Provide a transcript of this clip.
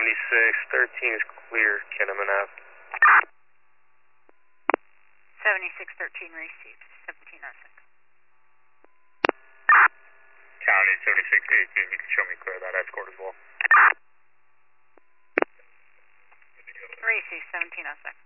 7613 is clear, Kenneman Ave. 7613 received, 1706. County 7618, you can show me clear that escort as well. Received, 1706.